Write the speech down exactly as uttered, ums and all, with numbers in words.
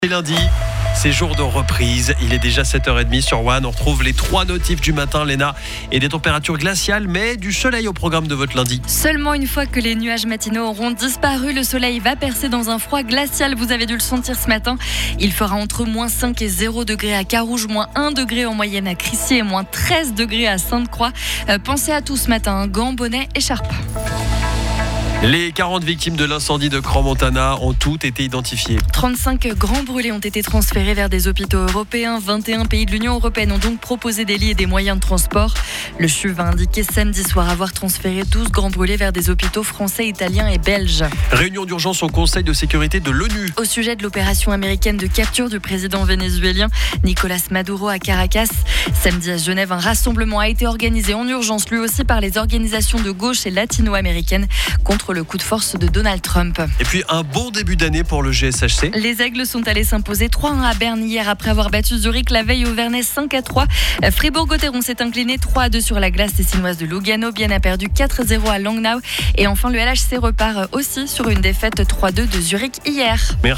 C'est lundi, c'est jour de reprise. Il est déjà sept heures trente sur One. On retrouve les trois notifs du matin, Léna, et des températures glaciales, mais du soleil au programme de votre lundi. Seulement une fois que les nuages matinaux auront disparu, le soleil va percer dans un froid glacial. Vous avez dû le sentir ce matin. Il fera entre moins cinq et zéro degrés à Carouge, moins un degré en moyenne à Crissier et moins treize degrés à Sainte-Croix. Euh, pensez à tout ce matin, gants, bonnets, écharpe. Les quarante victimes de l'incendie de Crans-Montana ont toutes été identifiées. trente-cinq grands brûlés ont été transférés vers des hôpitaux européens. vingt et un pays de l'Union européenne ont donc proposé des lits et des moyens de transport. Le C H U V a indiqué samedi soir avoir transféré douze grands brûlés vers des hôpitaux français, italiens et belges. Réunion d'urgence au Conseil de sécurité de l'ONU. Au sujet de l'opération américaine de capture du président vénézuélien Nicolas Maduro à Caracas. Samedi à Genève, un rassemblement a été organisé en urgence, lui aussi par les organisations de gauche et latino-américaines, contre le coup de force de Donald Trump. Et puis un bon début d'année pour le G S H C. Les Aigles sont allés s'imposer trois un à Berne hier après avoir battu Zurich la veille au Vernet cinq à trois. Fribourg-Gotteron s'est incliné trois à deux sur la glace des Sinoises de Lugano. Bienne a perdu quatre zéro à Langnau. Et enfin, le L H C repart aussi sur une défaite trois deux de Zurich hier. Merci.